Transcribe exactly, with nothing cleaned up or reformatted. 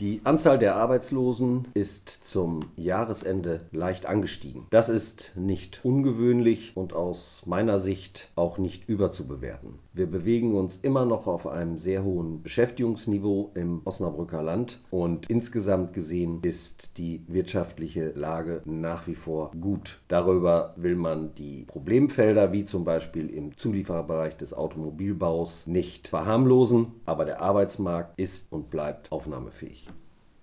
Die Anzahl der Arbeitslosen ist zum Jahresende leicht angestiegen. Das ist nicht ungewöhnlich und aus meiner Sicht auch nicht überzubewerten. Wir bewegen uns immer noch auf einem sehr hohen Beschäftigungsniveau im Osnabrücker Land und insgesamt gesehen ist die wirtschaftliche Lage nach wie vor gut. Darüber will man die Problemfelder wie zum Beispiel im Zuliefererbereich des Automobilbaus nicht verharmlosen, aber der Arbeitsmarkt ist und bleibt aufnahmefähig.